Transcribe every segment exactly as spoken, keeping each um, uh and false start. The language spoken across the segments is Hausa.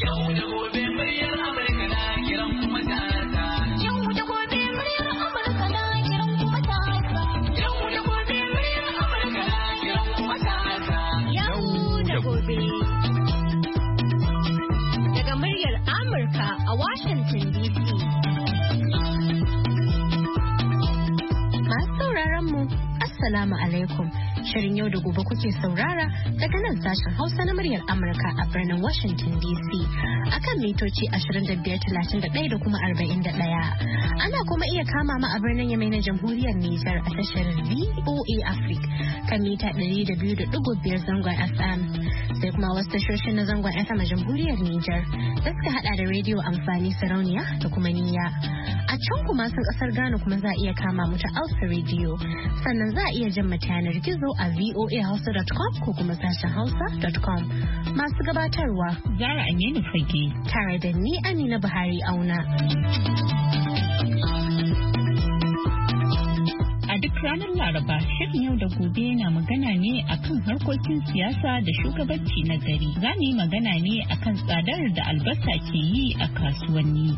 Yau da gobe muryar Amurka na kiran kuma ta Yau da gobe muryar Amurka na kiran kuma ta Yau da gobe muryar Amurka na kiran kuma ta Yau da gobe. Daga muryar Amurka a Washington D C. Masu sauraron mu, Assalamu alaikum. Shirin yau da gobe kuke saurara daga nan sashen Hausa na muryar Amurka a birnin Washington D C akan mitoci ashirin da biyar talatin da ɗaya da kuma arba'in da ɗaya. Ana kuma iya kama mu a birnin Yamai na Jamhuriyar Nijar a tashar V O A Africa kan mita ɗari da biyu da ɗigo biyar zangon F M. Sai kuma wasu tashoshin na zangon F M a Jamhuriyar Nijar da suka hada da rediyo amfani sarauniya da kuma niyya. A can kuma sun kasar Ghana kuma za a iya kama mu ta Alpha Radio. Sannan za a iya jin mu ta yanar gizo a v o a hausa dot com ko kuma sashen hausa dot com. Masu gabatarwa Zara Aminu Fage tare da ni Amina Buhari Auna. A duk ranar Laraba, shirin yau da gobe na magana ne akan harkokin siyasa da shugabanci na gari. Za mu yi magana ne akan tsadar da albasa ke yi a kasuwanni.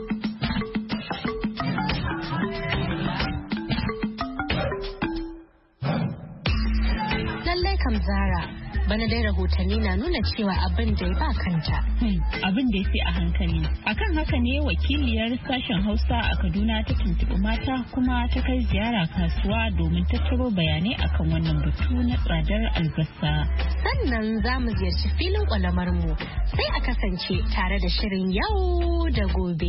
Zara, bana dai rahotanni na nuna cewa abin da ya ba kanta. Hmm, abin da ya fi a hankali. Akan haka ne wakiliyar sashen Hausa a Kaduna ta tuntuɓi mata kuma ta kai ziyara kasuwa domin tattaro bayanai akan wannan batu na tsadar albasa. Sannan za mu ziyarci filin kwalamar mu sai a kasance tare da shirin yau da gobe.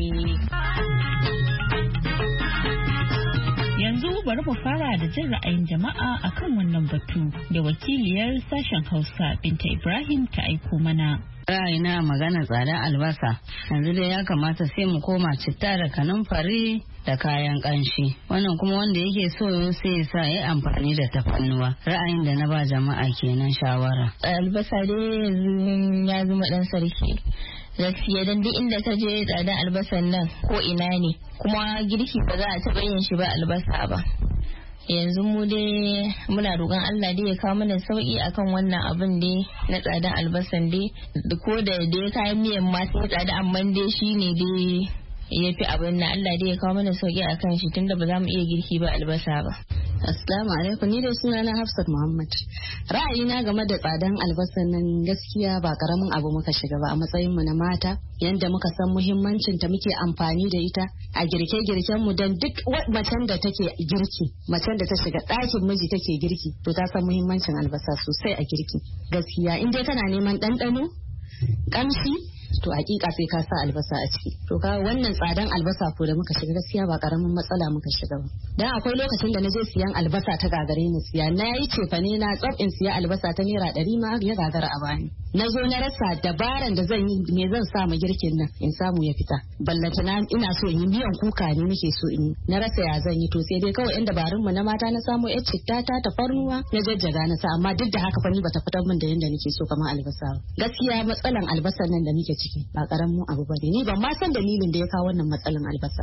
Yanzu bari mu fara da jin ra'ayin jama'a akan wannan batu da wakiliyar sashen Hausa Binta Ibrahim ta aiko mana. Ra'ayina magana tsadar albasa yanzu dai ya kamata sai mu koma citta da kanumfari da kayan kanshi. Wannan kuma wanda yake so sai ya sa ya amfani da tafannuwa. Ra'ayin da na ba jama'a kenan shawara. Albasa dai yanzu ya zama dan sarki. Gaskiya dan duk inda ka je tsadar albasan nan ko ina ne kuma girki ba za a taɓa yin shi ba albasa ba. Yanzu mu dai muna roƙon Allah dai ya kawo mana sauki akan wannan abin dai na tsadar albasan dai ko da dai kayan miyan ma sai tsada amma dai shine dai ya fi abin na Allah dai ya kawo mana sauki akan shi tunda ba za mu iya girki ba albasa ba. Assalamu alaikum, ni dai suna na Hafsat Muhammad. Ra'ayina game da tsadan albasan nan gaskiya ba karamin abu muka shiga ba a matsayin mu na mata, yanda muka san muhimmancin ta muke amfani da ita a girke-girken mu dan duk macen da take girki, macen da ta shiga ɗakin miji take girki, to ta san muhimmancin albasa sosai a girki. Gaskiya in dai kana neman ɗanɗano, ƙamshi, to hakika sai ka sa albasa a ciki. To ka wannan tsadan albasa ko da muka shiga gaskiya ba karamin matsala muka shiga ba. Dan akwai lokacin da na je siyan albasa ta gagare ni siya, na yi cefane na tsaf in siya albasa ta naira ɗari ma ya gagara a bani. Na zo na rasa dabaran da zan yi me zan sa ma girkin nan in samu ya fita. Ballanta na ina so in yi miyan kuka ne nake so in yi. Na rasa ya zan yi to sai dai kawai yan dabarun mu na mata na samu yar citta ta tafarnuwa na jajjaga na sa, amma duk da haka fa ni bata fitar min da yanda nake so kamar albasa. Gaskiya matsalan albasan nan da nake ciki ba karamin abu bane, ni ban ma san dalilin da ya kawo wannan matsalan albasa.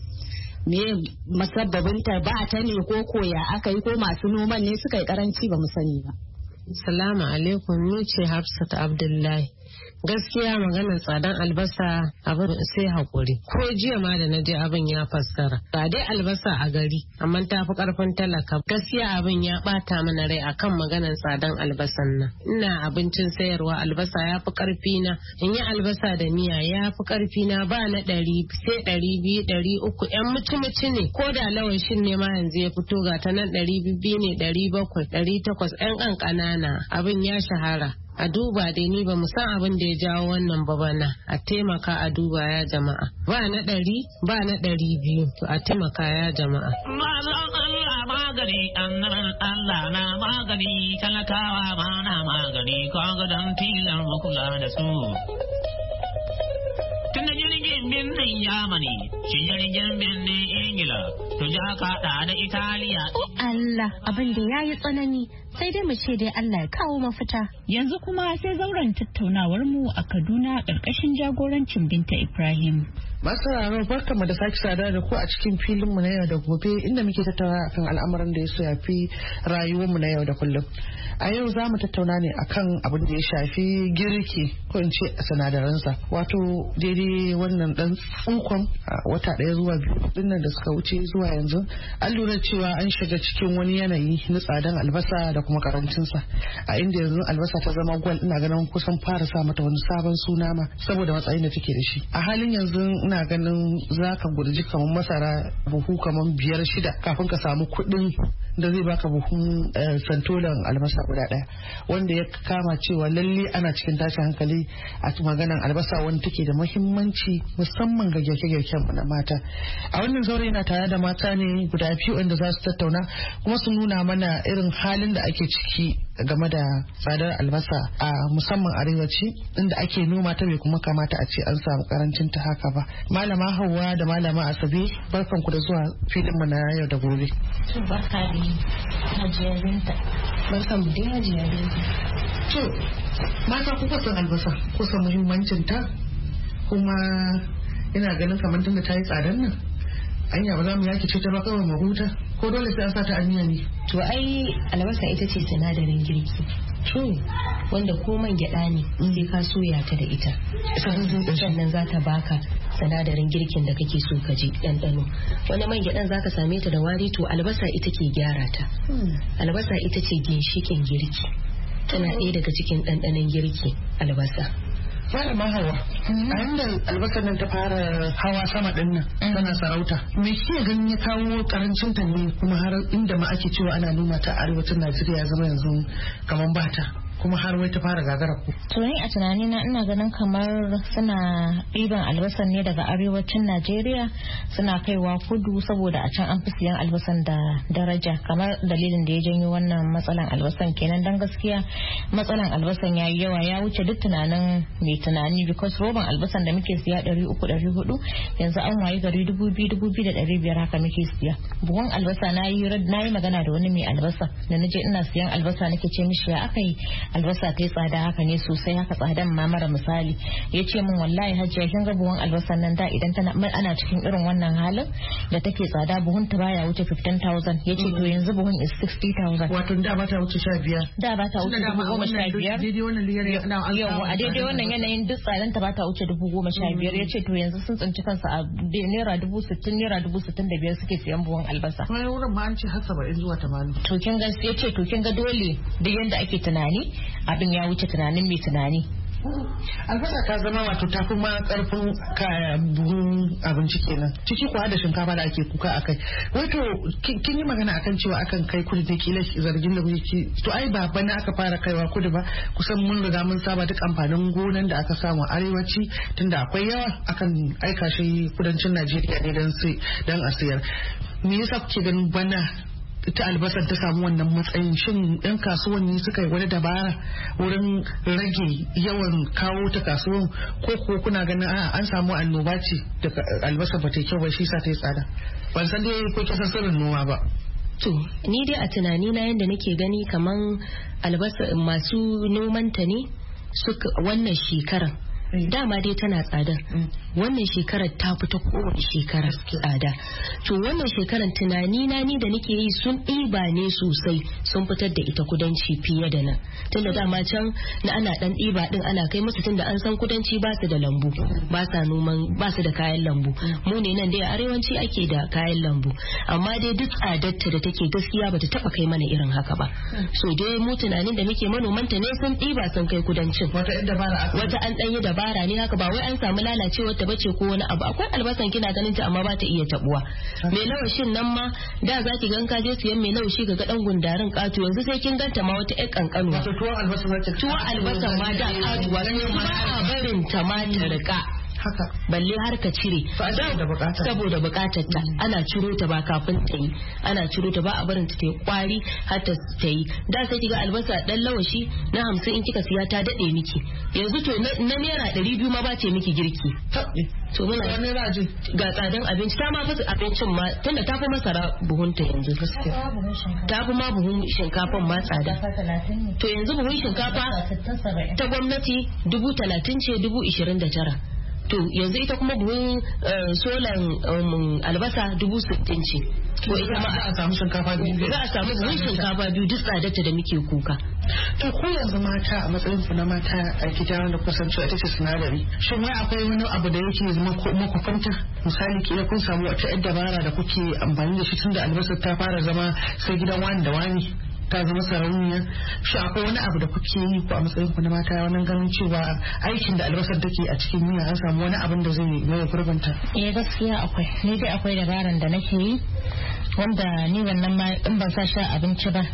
Me masabbabin ta ba ta ne ko koya aka yi ko masu noman ne suka yi karanci ba mu sani ba. Salamu alaikum, ni ce Hafsat Abdullahi. Gaskiya maganar tsadan albasa abin sai haƙuri. Ko jiya ma da na je abin ya fassara. Ga dai albasa a gari amma ta fi ƙarfin talaka. Gaskiya abin ya ɓata mana rai akan maganar tsadan albasan nan. Ina abincin sayarwa albasa ya fi ƙarfi na. In yi albasa da miya ya fi ƙarfi na ba na ɗari sai ɗari biyu ɗari uku ƴan muci-muci ne. Ko da lawashin ne ma yanzu ya fito ga ta nan ɗari biyu ne ɗari bakwai ɗari takwas ƴan ƙanƙanana abin ya shahara. A duba dai ni ba mu san abin da ya jawo wannan ba bana, a taimaka a duba ya jama'a. Ba na ɗari ba na ɗari biyu to a taimaka ya jama'a. Mazan Allah magani, annaban Allah na magani, talakawa ma na magani, kaga don tilar makula da su. Tun da jirgin birnin Yamani, shi jirgin birnin Ingila, to ja kaɗa da Italiya. Oh Allah, abin da ya yi tsanani. Sai dai mu ce dai Allah ya kawo mafita. Yanzu kuma sai zauren tattaunawar mu a Kaduna ƙarƙashin jagorancin Binta Ibrahim. Masu sauraro barkanmu da sake sada da ku a cikin filin mu na yau da gobe inda muke tattauna akan al'amuran da ya shafi rayuwar mu na yau da kullum. A yau za mu tattauna ne akan abin da ya shafi girki ko in ce sinadaransa. Wato daidai wannan dan tsukon wata daya zuwa biyu dinnan da suka wuce zuwa yanzu an lura cewa an shiga cikin wani yanayi na tsadan albasa da kuma karancinsa. A inda yanzu albasa ta zama gwal ina ganin kusan fara sa mata wani sabon suna ma saboda matsayin da take da shi. A halin yanzu ina ganin za ka gurji kamar masara buhu kamar biyar shida kafin ka samu kuɗin da zai baka buhun santolan albasa guda ɗaya, wanda ya kama cewa lalle ana cikin tashin hankali a maganan albasa wanda take da muhimmanci musamman ga girke-girken na mata. A wannan zaure yana tare da mata ne guda biyu wanda za su tattauna kuma su nuna mana irin halin da ake ciki game da tsadar albasa a musamman arewaci inda ake noma ta bai kuma kamata a ce an samu karancin ta haka ba. Malama Hauwa da Malama Asabe barkan ku da zuwa filin mu na yau da gobe. Barka da Hajiya Binta. Barkan mu dai Hajiya Binta. To mata kuka san albasa ko san muhimmancin ta kuma ina ganin kamar tunda ta yi tsadan nan anya ba za mu yaki ce ta ba kawai mu huta ko dole sai an sa ta aniya ne. To ai albasa ita ce sinadarin girki. To wanda ko man gyada ne sai ka soya ta da ita sannan za ta baka sinadarin girkin da kake so ka ji ɗanɗano. Wani man gyadan za ka same ta da wari to albasa ita ke gyara ta. Albasa ita ce ginshikin girki, tana ɗaya daga cikin ɗanɗanon girki albasa. Malama Hawa, a yanda albasar nan ta fara hawa sama din nan tana sarauta, me ke ganin ya kawo karancin ta ne kuma har inda ma ake cewa ana noma ta arewacin Najeriya zama yanzu kaman bata kuma har wai ta fara gagara ku? To ni a tunanina ina ganin kamar suna ɗiban albasan ne daga arewacin Najeriya suna kaiwa kudu saboda a can an fi siyan albasan da daraja, kamar dalilin da ya janyo wannan matsalan albasan kenan. Dan gaskiya matsalan albasan ya yi yawa, ya wuce duk tunanin mai tunani, because roban albasan da muke siya ɗari uku ɗari hudu yanzu an wayi gari dubu biyu dubu biyu da ɗari biyar haka muke siya. Buhun albasa na yi magana da wani mai albasa da na je ina siyan albasa nake ce mishi ya aka yi albasa ta yi tsada haka ne sosai, haka tsadan ma mara misali. Ya ce min wallahi Hajiya kin ga buhun albasan nan da idan tana ana cikin irin wannan halin da take tsada buhun ta baya wuce fifteen thousand. Ya ce to yanzu buhun is sixty thousand. Wato da ba ta wuce sha biyar. Da ba ta wuce dubu goma sha biyar. Yawa a daidai wannan yanayin duk tsadan ta ba ta wuce dubu goma sha biyar. Ya ce to yanzu sun tsinci kansu a naira dubu sittin naira dubu sittin da biyar suke siyan buhun albasa. Wani wurin ma an ce har saba'in zuwa tamanin. To kin ga ya ce to kin ga dole duk yanda ake tunani abin ya wuce tunanin mai tunani. Albasa ta zama wato ta fi ma karfin kaya buhun abinci kenan, ciki kuwa da shinkafa da ake kuka a kai. Wato kin yi magana akan cewa akan kai kudu da kila zargin da kuke, to ai ba bana aka fara kaiwa kudu ba, kusan mun riga mun saba duk amfanin gonan da aka samu arewaci tunda akwai yawa akan aika shi kudancin Najeriya ne dan sai dan a sayar. Me yasa kuke ganin bana ita albasar ta samu wannan matsayin? Shin yan kasuwanni suka yi wani dabara wurin rage yawan kawo ta kasuwan ko ko kuna ganin a an samu annoba ce da albasar ba ta kyau ba shi sa ta yi tsada? Ban san dai ko kisa sirrin noma ba. To ni dai a tunani na yanda nake gani kaman albasa masu nomanta ne suka wannan shekaran dama dai tana tsada, wannan shekarar ta fita kowace shekarar tsada. To wannan shekarar tunani na ni da nake yi sun ɗiba ne sosai sun fitar da ita kudanci fiye da nan, tunda dama can na ana dan ɗiba din ana kai musu, tunda an san kudanci ba su da lambu, ba sa noman, ba su da kayan lambu. Mu ne nan dai a arewaci ake da kayan lambu, amma dai duk tsadarta da take gaskiya bata taba kai mana irin haka ba. So dai mu tunanin da muke manomanta ne sun ɗiba sun kai kudancin, wata an ɗan yi dabara ne haka, ba wai an samu lalacewar ta bace ko wani abu. Akwai albasan kina ganin ta amma ba ta iya tabuwa. Mai lawashin nan ma da za ki gan ka je siyan mai lawashi ga dan gundarin katu, yanzu sai kin ganta ma wata ƴar kankanuwa. Tuwon albasa tuwon albasa ma da katuwa ba a barin ta ma ta rika haka balle har ka cire saboda bukatar ta ana ciro ta ba kafin ta yi, ana ciro ta ba a barin ta ta yi kwari har ta yi. Da sai kiga albasa dan lawashi na hamsin in kika siya ta dade miki, yanzu to na naira ɗari biyu ma ba ce miki girki. To muna ga tsadan abinci, ta ma fasa abincin ma tunda ta fi masara buhunta yanzu gaskiya, ta fi ma buhun shinkafan ma tsada. To yanzu buhun shinkafa ta gwamnati dubu talatin ce dubu ishirin da tara. to yanzu ita kuma buhun solan albasa dubu sittin ce ko ita ma a samu shinkafa biyu za a samu buhun shinkafa biyu duk tsadarta da muke kuka. To ko yanzu mata a matsayin ku na mata a gida da kusanci ita ce sinadari shin wai akwai wani abu da yake zama muku fanta misali kila kun samu wata yar dabara da kuke amfani da shi tun da albasar ta fara zama sai gidan wani da wani ta zama sarauniya shi akwai wani abu da kuke yi ko a matsayin ku na mata wannan ganin cewa aikin da albasar take a cikin miya an samu wani abin da zai mai gurbanta? Eh gaskiya akwai ni dai akwai dabaran da nake yi wanda ni wannan ma in ban sa shi abinci ba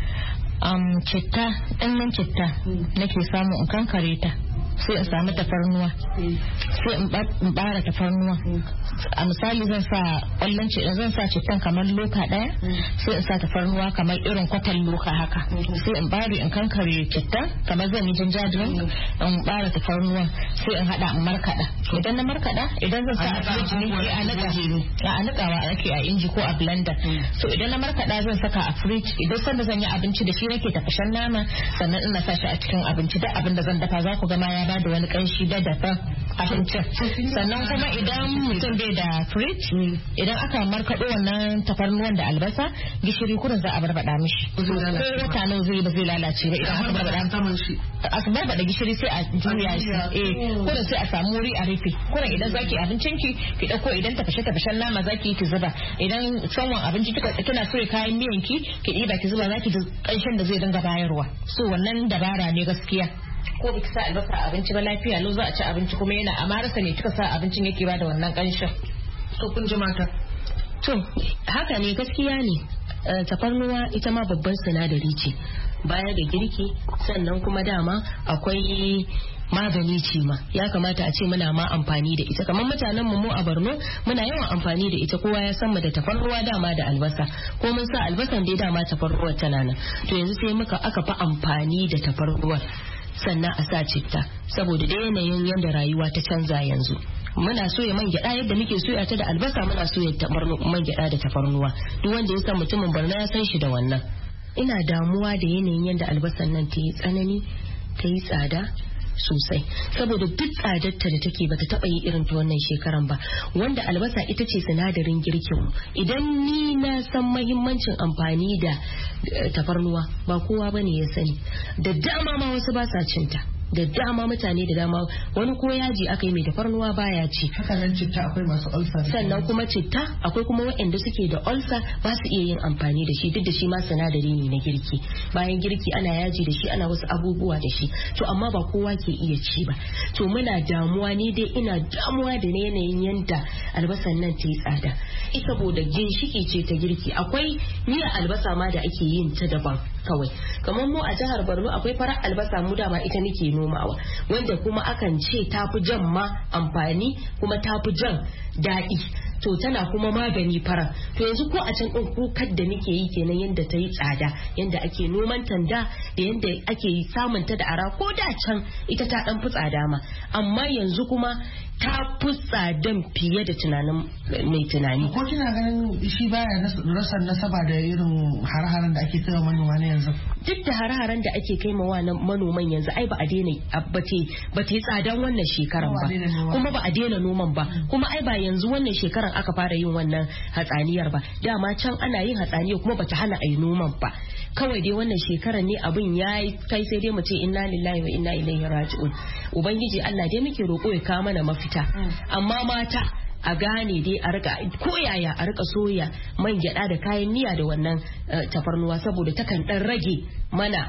um, citta ɗanyen citta nake samu in kankare ta sai in samu tafarnuwa sai in bara tafarnuwa a misali zan sa ƙwallon zan sa cittan kamar loka ɗaya sai in sa tafarnuwa kamar irin kwatan loka haka sai in bari in kankare cittan kamar zan yi ginger drink in bara tafarnuwa sai in hada in markaɗa idan na markaɗa idan zan sa a fridge ne a nika a nikawa ake a inji ko a blender so idan na markaɗa zan saka a fridge idan sanda zan yi abinci da shi nake tafashen nama sannan ina sa shi a cikin abinci duk abin da zan dafa za ku ga ma ya ba da wani kanshi da dafa abincin sannan kuma idan mutum bai da fridge idan aka markaɗo wannan tafarnuwan da albasa gishiri kurin za a barbada mishi ko wata nawa zai ba zai lalace ba idan aka barbada shi a barbada gishiri sai a juya shi eh kurin sai a samu wuri a rufe kurin idan zaki abincin ki ki dauko idan tafashe tafashen nama zaki ki zuba idan sanwan abinci kika kina so kayan miyan ki ki diba ki zuba zaki da kanshin da zai dinga bayarwa so wannan dabara ne gaskiya ko biki sa albasa a abinci ba lafiya lau za a ci abinci kuma yana amarasa ne kika sa abincin yake ba da wannan kanshin. To kun ji mata. To haka ne gaskiya ne tafarnuwa ita ma babban sinadari ce baya da girki sannan kuma dama akwai magani ce ma ya kamata a ce muna ma amfani da ita kamar mutanen mu a Borno muna yawan amfani da ita kowa ya san mu da tafarnuwa dama da albasa ko mun sa albasan dai dama tafarnuwa tana nan to yanzu sai muka aka fi amfani da tafarnuwar sannan a sa citta saboda da yanayin yadda rayuwa ta canza yanzu muna soya man gyada yadda muke soya ta da albasa muna soya man gyada da tafarnuwa duk wanda ya san mutumin Borno ya san shi da wannan ina damuwa da yanayin yadda albasan nan ta yi tsanani ta yi tsada sosai saboda duk tsadarta da take bata taba yi irin ta wannan shekaran ba wanda albasa ita ce sinadarin girkin idan ni na san mahimmancin amfani da tafarnuwa ba kowa bane ya sani da dama ma wasu ba sa cinta da dama mutane da dama wani ko yaji aka yi mai tafarnuwa baya ci hakanan citta akwai masu ulcer sannan kuma citta akwai kuma waɗanda suke da ulcer ba su iya yin amfani da shi duk da shi ma sinadari ne na girki bayan girki ana yaji da shi ana wasu abubuwa da shi to amma ba kowa ke iya ci ba to muna damuwa ni dai ina damuwa da yanayin yanda albasan nan ta yi tsada ita saboda ginshiki ce ta girki akwai miyar albasa ma da ake yin ta daban kawai kamar mu a jihar Borno akwai farar albasa mu dama ita nake nomawa wanda kuma akan ce tafi jan ma amfani kuma tafi jan daɗi to tana kuma magani fara to yanzu ko a can din kukar da muke yi kenan yanda ta yi tsada yanda ake noman tanda da yanda ake samun ta da ara ko da can ita ta dan fi tsada ma amma yanzu kuma ta fi tsadan fiye da tunanin mai tunani ko kina ganin shi baya rasa nasaba da irin har-haren da ake kai manoma ne yanzu duk da har-haren da ake kai wa manoman yanzu ai ba a daina bace ba ta yi tsadan wannan shekaran ba kuma ba a daina noman ba kuma ai ba yanzu wannan shekaran aka fara yin wannan hatsaniyar ba dama can ana yin hatsaniyar kuma bata hana a yi noman ba kawai dai wannan shekaran ne abin ya kai sai dai mu ce inna lillahi wa inna ilaihi raji'un ubangiji Allah dai muke roƙo ya kawo mana mafita amma mata a gane dai a rika koyaya a rika soya man gyada da kayan miya da wannan tafarnuwa saboda takan dan rage mana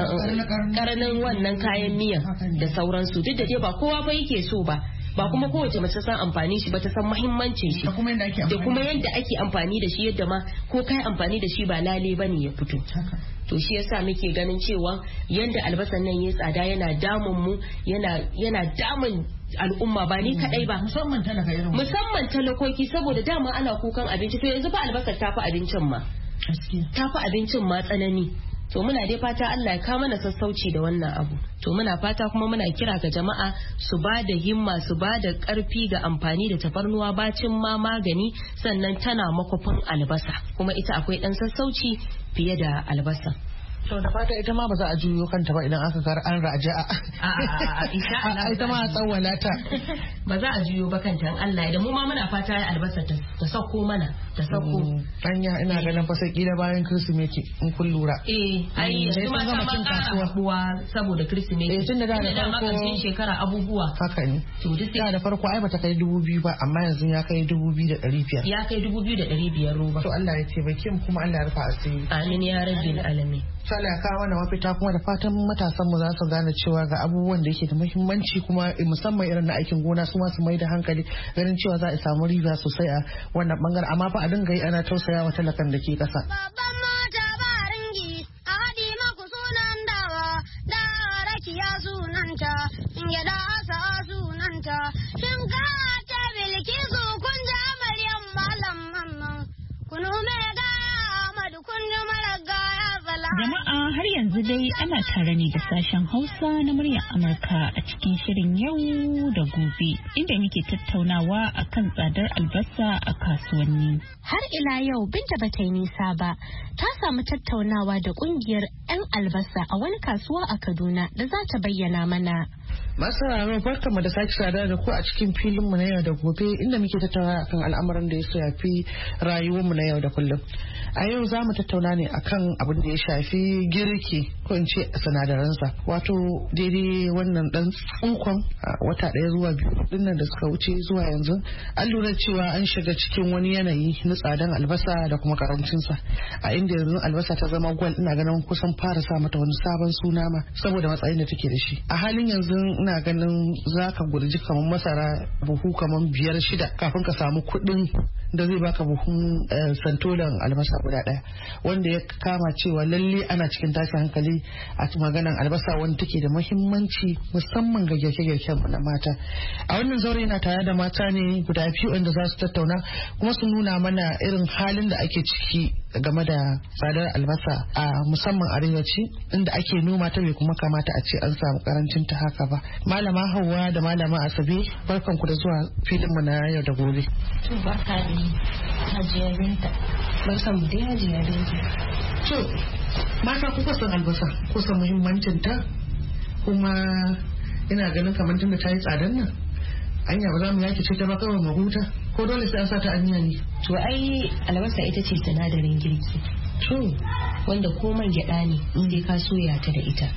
karanin wannan kayan miyan da sauransu duk da dai ba kowa ba yake so ba ba kuma kowace mace san amfani shi ba ta san muhimmancin shi da kuma yadda ake amfani da shi yadda ma ko kai amfani da shi ba lale bane ya fito to shi yasa muke ganin cewa yadda albasan nan ya tsada yana damun mu yana yana damun al'umma ba ni kadai ba musamman talaka irin musamman talakoki saboda dama ana kukan abinci to yanzu fa albasar ta fi abincin ma ta fi abincin ma tsanani to muna dai fata Allah ya kawo mana sassauci da wannan abu to muna fata kuma muna kira ga jama'a su ba da himma su ba da karfi ga amfani da tafarnuwa bacin ma magani sannan tana makwafin albasa kuma ita akwai dan sassauci fiye da albasa To da fata ita ma ba za a juyo kanta ba idan aka gar an raja a a insha Allah ita ma a tsawwala ta ba za a juyo ba kanta Allah ya da mu ma muna fata ya albasa ta ta sauko mana ta sauko anya ina ganin fa sai kila bayan Kirsimeti in kun lura eh ai yanzu ma ta ma kasuwa saboda Kirsimeti eh tunda da da farko shekara abubuwa haka ne to duk da farko ai bata kai dubu biyu ba amma yanzu ya kai dubu biyu da ɗari biyar ya kai dubu biyu da ɗari biyar roba to Allah ya taimake mu kuma Allah ya rufa asiri amin ya rabbil alamin Allah ya kawo mana mafita kuma da fatan matasan mu za su gane cewa ga abubuwan da yake da muhimmanci kuma musamman irin na aikin gona su ma su mai da hankali ganin cewa za a samu riba sosai a wannan bangaren amma fa a dinga yi ana tausaya wa talakan da ke kasa. Babban mota ba ringi a haɗi maku sunan dawa da rakiya sunanta in ya da asa sunanta shinkawa ta bilkisu kun ji amaryan malam mamman kunu mai gaya amadu kun ji mara gaya. Jama'a har yanzu dai ana tare ne da sashen Hausa na muryar Amurka a cikin shirin yau da gobe inda muke tattaunawa akan tsadar albasa a kasuwanni. Har ila yau Binta bata yi nisa ba ta samu tattaunawa da kungiyar 'yan albasa a wani kasuwa a Kaduna da za ta bayyana mana. Masu raro barkanmu da sake sadar da ku a cikin filinmu na yau da gobe inda muke tattauna akan al'amuran da ya shafi rayuwarmu na yau da kullum. A yau za mu tattauna ne akan abin da ya shafi girki ko in ce sinadaransa wato daidai wannan dan tsinkon wata ɗaya zuwa biyu dinnan da suka wuce zuwa yanzu an lura cewa an shiga cikin wani yanayi na tsadan albasa da kuma karancinsa a inda yanzu albasa ta zama gwal ina ganin kusan fara sa mata wani sabon suna ma saboda matsayin da take da shi a halin yanzu ina ganin za ka gurji kamar masara buhu kamar biyar shida kafin ka samu kuɗin da zai baka buhun santolan albasa guda ɗaya wanda ya kama cewa lalle ana cikin tashin hankali a maganan albasa wanda take da muhimmanci musamman ga girke-girken na mata a wannan zaure yana tare da mata ne guda biyu wanda za su tattauna kuma su nuna mana irin halin da ake ciki game da tsadar albasa a musamman arewaci inda ake noma ta bai kuma kamata a ce an samu karancin ta haka ba. Malama Hauwa da Malama Asabe barkan ku da zuwa filin mu na yau da gobe. To barka da Hajiya Binta. Barkan mu dai Hajiya Binta. To mata kuka san albasa kusan muhimmancin ta kuma ina ganin kamar tunda ta yi tsadan nan anya ba za mu yaki ce ta ba kawai mu huta ko dole sai an sa ta aniya ne. To ai albasa ita ce sinadarin girki. To wanda ko man gyada ne sai ka soya ta da ita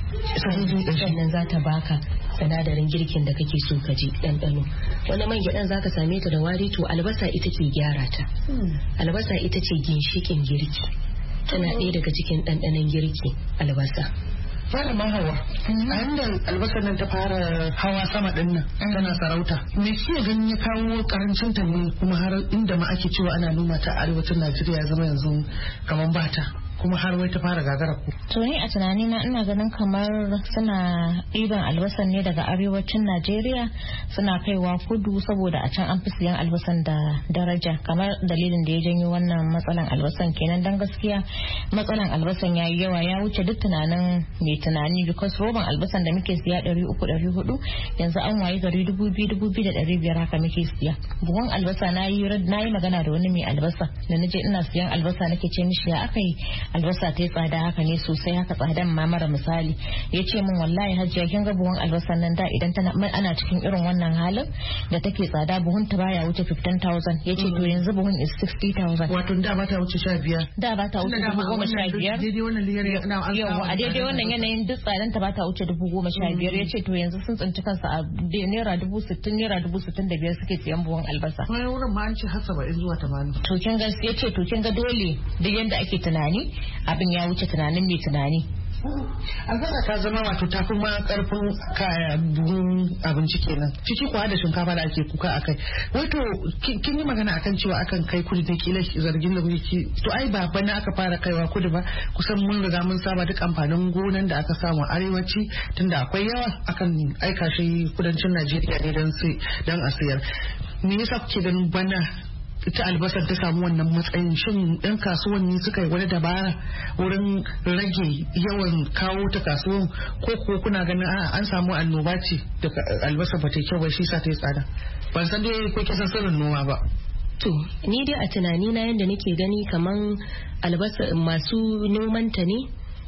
sannan za ta baka sinadarin girkin da kake so ka ji ɗanɗano. Wani man gyadan za ka same ta da wari to albasa ita ke gyara ta. Albasa ita ce ginshikin girki tana ɗaya daga cikin ɗanɗanon girki albasa. Fara ma hawa a inda albasar nan ta fara hawa sama din nan tana sarauta me ke ganin ya kawo karancin ta ne kuma har inda ma ake cewa ana noma ta arewacin Najeriya ya zama yanzu kaman bata kuma har wai ta fara gagara ku. To ni a tunani na ina ganin kamar suna ɗiban albasan ne daga arewacin Najeriya suna kaiwa kudu saboda a can an fi siyan albasan da daraja kamar dalilin da ya janyo wannan matsalan albasan kenan dan gaskiya matsalan albasan ya yi yawa ya wuce duk tunanin mai tunani because roban albasan da muke siya ɗari uku ɗari hudu yanzu an waye gari dubu biyu dubu biyu da ɗari biyar haka muke siya. Buhun albasa na yi magana da wani mai albasa da na je ina siyan albasa nake ce mishi ya aka yi albasa ta yi tsada haka ne sosai haka tsadan ma mara misali ya ce min wallahi hajiya kin ga buhun albasa nan da idan tana ana cikin irin wannan halin da take tsada buhun ta baya wuce fifteen thousand ya ce to yanzu buhun is sixty thousand wato da ba ta wuce sha biyar da ba ta wuce dubu goma sha biyar yawa a daidai wannan yanayin duk tsadan ta ba ta wuce dubu goma sha biyar ya ce to yanzu sun tsinci kansa a naira dubu sittin naira dubu sittin da biyar suke siyan buhun albasa bayan wurin ma an ce har saba'in zuwa tamanin to kin ga ya ce to kin ga dole duk yanda ake tunani abin ya wuce tunanin mai tunani. Albasa ta zama wato ta kuma karfin kaya buhun abinci kenan ciki kuwa da shinkafa da ake kuka a kai wato kin yi magana akan cewa akan kai kudu da kila zargin da kuke to ai ba bana aka fara kaiwa kudu ba kusan mun riga mun saba duk amfanin gonan da aka samu arewaci tunda akwai yawa akan aika shi kudancin Najeriya ne don sai don a sayar me yasa kuke ganin bana ita albasar ta samu wannan matsayin shin yan kasuwanni suka yi wani dabara wurin rage yawan kawo ta kasuwan ko ko kuna ganin a an samu annoba ce da albasar ba ta kyau ba shi sa ta yi tsada ban san dai ko kisan sirrin noma ba. To ni dai a tunani na yadda nake gani kaman albasa masu nomanta ne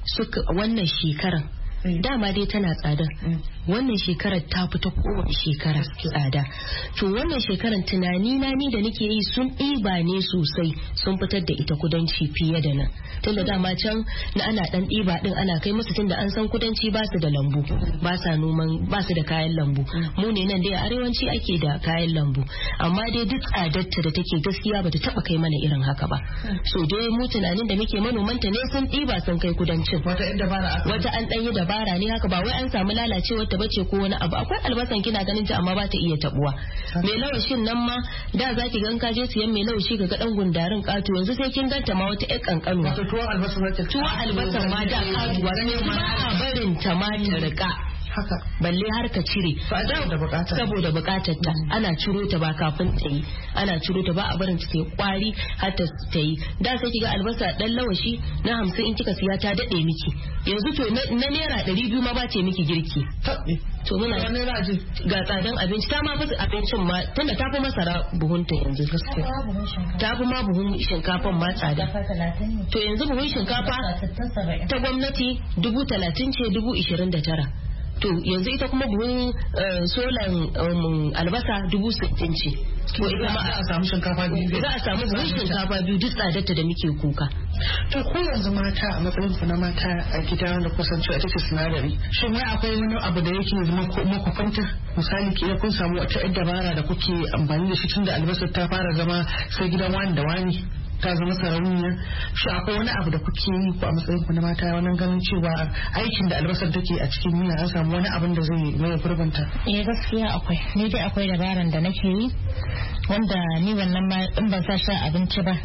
suka wannan shekaran dama dai tana tsada wannan shekarar ta fita kowace shekara tsada to wannan shekarar tunani na ni da nake yi sun ɗiba ne sosai sun fitar da ita kudanci fiye da nan tunda dama can na ana dan ɗiba din ana kai musu tunda an san kudanci ba su da lambu ba sa noman ba su da kayan lambu mu ne nan dai a arewaci ake da kayan lambu amma dai duk tsadarta da take gaskiya bata taba kai mana irin haka ba so dai mu tunanin da muke manomanta ne sun ɗiba sun kai kudancin wata an ɗan yi dabara ne haka ba wai an samu lalacewar ta bace ko wani abu akwai albasan kina ganin ta amma ba ta iya tabuwa mai lawashin nan ma da zaki ga ka je siyan mai lawashi ga dan gundarin katu yanzu sai kin ganta ma wata ƴar kankanuwa tuwon albasan tuwon albasan ma da katuwa ne ma a barin ta ma ta rika haka balle har ka cire saboda bukatar ta ana ciro ta ba kafin ta yi ana ciro ta ba a barin ta kwari har ta ta yi da sai kiga albasa dan lawashi na hamsin in kika siya ta dade miki yanzu to na naira ɗari biyu ma ba ce miki girki to muna ga tsadan abinci ta ma fi abincin ma tunda ta fi masara buhunta yanzu gaskiya ta fi ma buhun shinkafan ma tsada to yanzu buhun shinkafa ta gwamnati dubu talatin ce dubu ishirin da tara to yanzu ita kuma buhun solan albasa dubu sittin ce to ita ma a samu shinkafa biyu za a samu buhun shinkafa biyu duk tsadarta da muke kuka to ko yanzu mata a matsayin ku na mata a gida da kusanci a take sinadari shin wai akwai wani abu da yake zama makufanta misali ke kun samu wata yar dabara da kuke amfani da shi tun da albasar ta fara zama sai gidan wani da wani ta zama sarauniya shi akwai wani abu da kuke yi ko a matsayin ku na mata wannan ganin cewa aikin da albasar take a cikin miya an samu wani abin da zai mai furbanta eh gaskiya akwai ni dai akwai dabaran da nake yi wanda ni wannan ma in ban sa shi abinci ba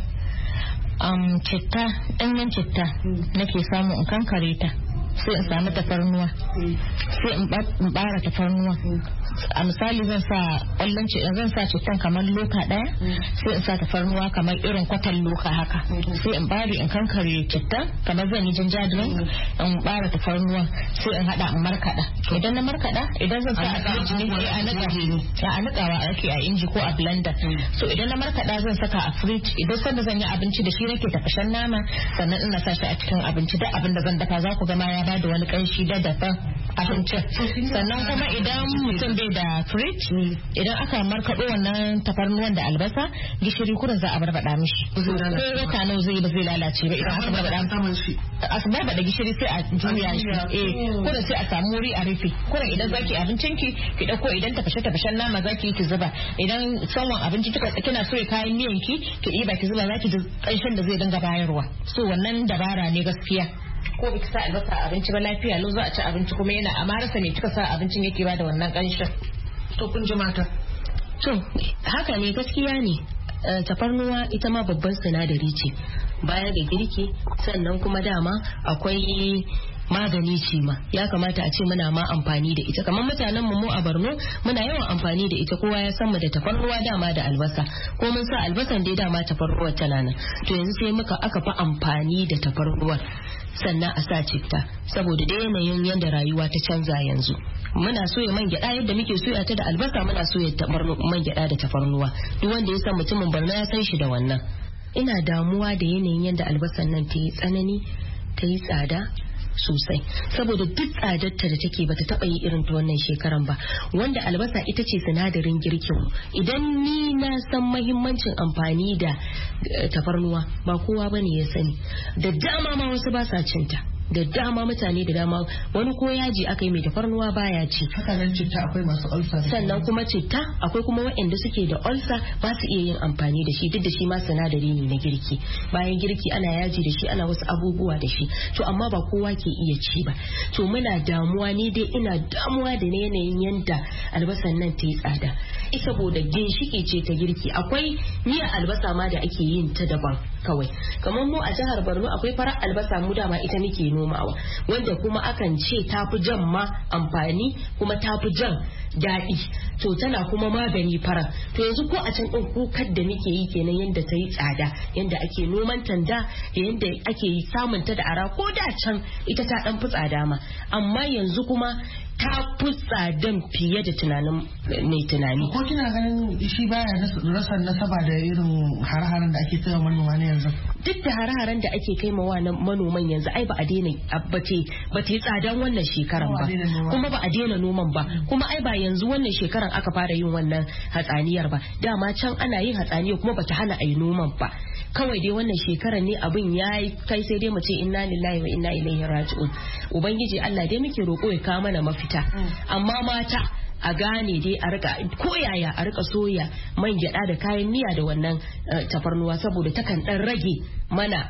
um citta danyen citta nake samu in kankare ta sai in samu tafarnuwa sai in bara tafarnuwa a misali zan sa kwallon zan sa cittan kamar loka daya sai in sa tafarnuwa kamar irin kwatan loka haka sai in bari in kankare citta kamar zan yi jinjadin in bara tafarnuwa sai in hada in markada idan na markada idan zan sa a fridge ne a nika a nikawa ake a inji ko a blender so idan na markada zan saka a fridge idan sanda zan yi abinci da shi nake tafashen nama sannan ina sa shi a cikin abinci duk abin da zan dafa za ku ga ma ya bada wani kanshi da dafa abincin sannan kuma idan mutum bai da fridge idan aka markaɗo wannan tafarnuwan da albasa gishiri kurin za a barbada mishi ko wata nawa zai ba zai lalace ba idan aka barbada shi a barbada gishiri sai a juya shi eh kurin sai a samu wuri a rufe kurin idan zaki abincin ki ki dauko idan tafashe tafashen nama zaki ki zuba idan sanwan abinci kika kina so kayan miyan ki ki ɗiba ki zuba zaki da kanshin da zai dinga bayarwa so wannan dabara ne gaskiya ko biki sa albasa a abinci ba lafiya lau za a ci abinci kuma yana amma rasa me kika sa abincin yake ba da wannan kanshin to kun ji mata to haka ne gaskiya ne tafarnuwa ita ma babban sinadari ce baya ga girki sannan kuma dama akwai magani ce ma ya kamata a ce muna ma amfani da ita kamar mutanen mu a Borno muna yawan amfani da ita kowa ya san mu da tafarnuwa dama da albasa ko mun sa albasan dai dama tafarnuwar tana nan to yanzu sai muka aka fi amfani da tafarnuwar sannan a sa citta saboda da yanayin yadda rayuwa ta canza yanzu muna soya man gyada yadda muke soya ta da albasa muna soya man gyada da tafarnuwa duk wanda ya san mutumin Borno ya san shi da wannan ina damuwa da yanayin yadda albasan nan ta yi tsanani ta yi tsada sosai saboda duk tsadarta da take bata taba yi irin ta wannan shekaran ba wanda albasa ita ce sinadarin girkin idan ni na san mahimmancin amfani da tafarnuwa ba kowa bane ya sani da dama ma wasu ba sa cinta da dama mutane da dama wani ko yaji aka yi mai tafarnuwa baya ci haka nan citta akwai masu ulcer sannan kuma citta akwai kuma waɗanda suke da ulcer ba su iya yin amfani da shi duk da shi ma sinadari ne na girki bayan girki ana yaji da shi ana wasu abubuwa da shi to amma ba kowa ke iya ci ba to muna damuwa ni dai ina damuwa da yanayin yanda albasan nan ta yi tsada saboda ginshiki ce ta girki akwai miyar albasa ma da ake yin ta daban kawai kamar mu a jihar Borno akwai farar albasa mu dama ita muke nomawa wanda kuma akan ce tafi jan ma amfani kuma tafi jan daɗi to tana kuma magani fara to yanzu ko a can ɗin kukar da muke yi kenan yadda ta yi tsada yadda ake noman tanda da yadda ake samun ta da ara ko da can ita ta ɗan fi tsada ma amma yanzu kuma ta fi tsadan fiye da tunanin mai tunani. Ko kina ganin shi baya rasa nasaba da irin har-haren da ake kai wa manoma ne yanzu? Duk da har-haren da ake kai wa manoman yanzu ai ba a daina ba ce ba ta yi tsadan wannan shekaran ba kuma ba a daina noman ba kuma ai ba yanzu wannan shekaran aka fara yin wannan hatsaniyar ba dama can ana yin hatsaniyar kuma bata hana a yi noman ba kawai dai wannan shekaran ne abin ya kai sai dai mu ce inna lillahi wa inna ilaihi raji'un. Ubangiji Allah dai muke roƙo ya kawo mana mafita amma mata a gane dai a rika koyaya a rika soya man gyada da kayan miya da wannan tafarnuwa saboda takan dan rage mana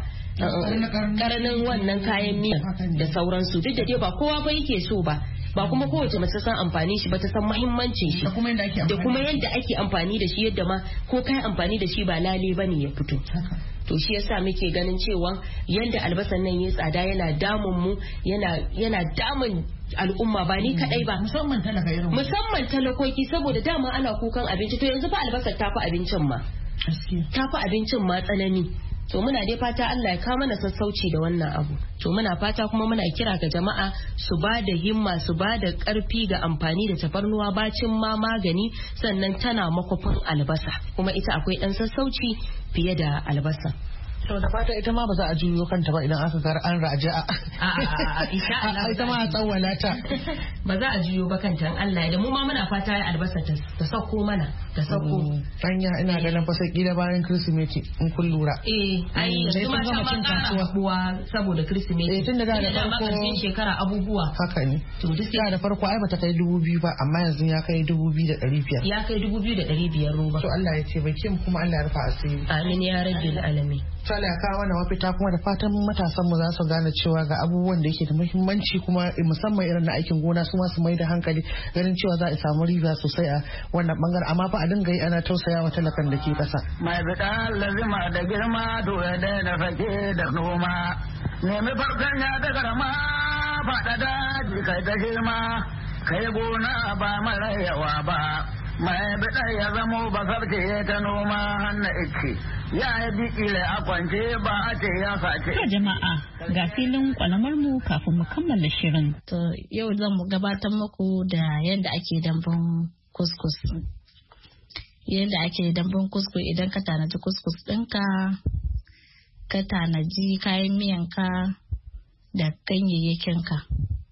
karanin wannan kayan miya da sauransu duk da dai ba kowa ba yake so ba ba kuma kowace mace san amfani shi ba ta san muhimmancin shi da kuma yadda ake amfani da shi yadda ma ko kai amfani da shi ba lale bane ya fito. To shi yasa muke ganin cewa yanda albasan nan ya tsada yana damun mu yana yana damun al'umma ba ni kadai ba musamman talaka irin musamman talakoki saboda dama ana kukan abinci to yanzu fa albasar ta fi abincin ma ta fi abincin ma tsanani. To muna dai fata Allah ya kawo mana sassauci da wannan abu. To muna fata kuma muna kira ga jama'a su ba da himma su ba da karfi ga amfani da tafarnuwa bacin ma magani sannan tana makwafin albasa kuma ita akwai dan sassauci fiye da albasa. To da fata ita ma ba za a juyo kanta ba idan aka gar an raja a insha Allah ita ma a tsawwala ta ba za a juyo ba kanta Allah da mu ma muna fata ya albasa ta sauko mana ta sauko. Anya ina ganin fa sai kila bayan Kirsimeti in kun lura. Eh ai kuma ta ma kasuwa kuwa saboda Kirsimeti. Eh tun da da farko shekara abubuwa. Haka ne. To duk da farko ai bata kai dubu biyu ba amma yanzu ya kai dubu biyu da ɗari biyar. Ya kai dubu biyu da ɗari biyar roba. To Allah ya ce baki mu kuma Allah ya rufa asiri. Amin ya rabbil alamin. Allah ya kawo mana mafita kuma da fatan matasan mu za su gane cewa ga abubuwan da yake da muhimmanci kuma musamman irin na aikin gona su ma su mai da hankali ganin cewa za a samu riba sosai a wannan bangare amma fa a dinga yi ana tausaya wa talakan da ke kasa. Mai bida lazima da girma to ya daina sake da noma nemi farkon ya da garma faɗa daji kai ta girma kai gona ba mara yawa ba mai bida ya zamo ba sarki ta noma hannu ice ya yi bikile a kwance ba a ce ya sace. To jama'a ga filin kwalamar mu kafin mu kammala shirin. To yau zan mu gabatar muku da yadda ake dambun kuskus. Yadda ake dambun kuskus idan ka tanaji kuskus ɗinka, ka tanaji kayan miyanka da ganyayyakinka.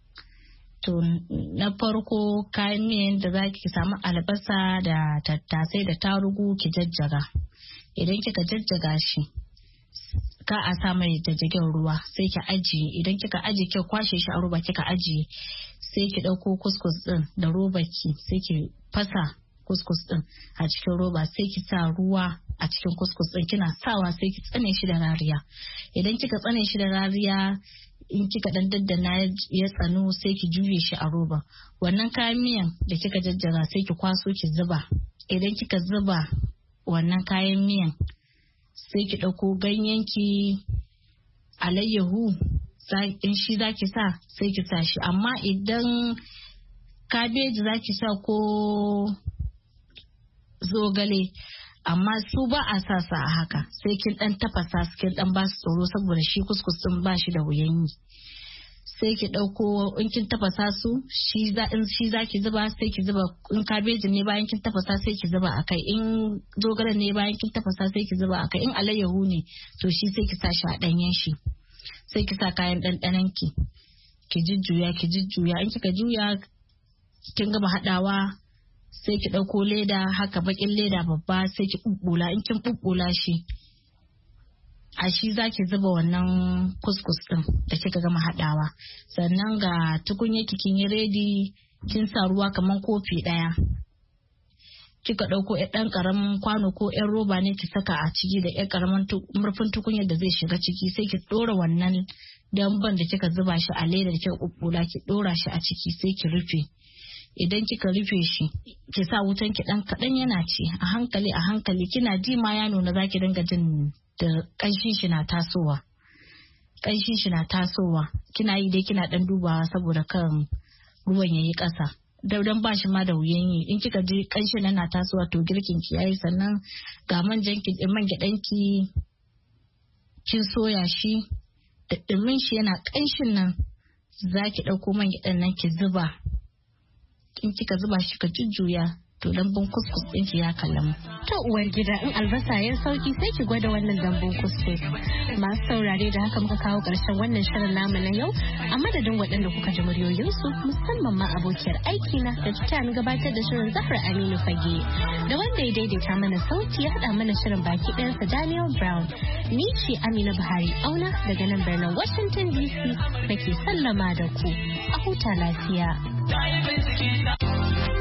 To na farko kayan miyan da za ki samu albasa da tattasai da tarugu ki jajjaga. Idan kika jajjaga shi ka a sa mai jajjagen ruwa sai ki ajiye idan kika ajiye ki kwashe shi a roba kika ajiye sai ki dauko kuskus din da roba ki sai ki fasa kuskus din a cikin roba sai ki sa ruwa a cikin kuskus din kina sawa sai ki tsane shi da rariya idan kika tsane shi da rariya in kika dan daddana ya tsano sai ki juye shi a roba wannan kayan miyan da kika jajjaga sai ki kwaso ki zuba idan kika zuba wannan kayan miyan sai ki ɗauko ganyenki alayyahu in shi za ki sa sai ki sa shi amma idan kabeji za ki sa ko zogale amma su ba a sa sa a haka sai kin ɗan tafasa su kin ɗan ba su tsoro saboda shi kuskus ɗin ba shi da wuyan yi sai ki ɗauko in kin tafasa su shi za in shi za ki zuba sai ki zuba in kabeji ne bayan kin tafasa sai ki zuba akai in zogalen ne bayan kin tafasa sai ki zuba akai in alayyahu ne to shi sai ki sa shi a ɗanyen shi sai ki sa kayan ɗanɗanon ki ki jujjuya ki jujjuya in kika juya kin gama haɗawa sai ki ɗauko leda haka bakin leda babba sai ki ɓuɓɓula in kin ɓuɓɓula shi a shi za ki zuba wannan kuskus ɗin da kika gama haɗawa sannan ga tukunya kin yi redi kin sa ruwa kaman kofi ɗaya kika ɗauko ɗan ƙaramin kwano ko ɗan roba ne ki saka a ciki da ɗan ƙaramin murfin tukunyar da zai shiga ciki sai ki ɗora wannan damban da kika zuba shi a leda da kika ɓuɓɓula ki ɗora shi a ciki sai ki rufe idan kika rufe shi ki sa wutan ki ɗan kaɗan yana ci a hankali a hankali kina ji ma ya nuna zaki dinga jin da ƙanshin shi na tasowa ƙanshin shi na tasowa kina yi dai kina ɗan dubawa saboda kan ruwan yayi ƙasa daudan ba shi ma da wuyan yi in kika ji ƙanshin nan na tasowa to girkin ki yayi sannan ga manjan ki man gyaɗan ki kin soya shi da ɗumin shi yana ƙanshin nan zaki ɗauko man gyaɗan nan ki zuba in kika zuba shi ka jujjuya to dambun kuskus din ki ya kallamu. To uwar gida in albasa ya sauki sai ki gwada wannan dambun kuskus. Masu saurare da haka muka kawo karshen wannan shirin namu na yau a madadin waɗanda kuka ji muryoyinsu musamman ma abokiyar aiki na da ta ni gabatar da shirin Zafar Aminu Fage da wanda ya daidaita mana sauti ya haɗa mana shirin baki ɗayansa Daniel Brown. Ni ce Amina Buhari Auna daga nan birnin Washington D C da ke sallama da ku a huta lafiya.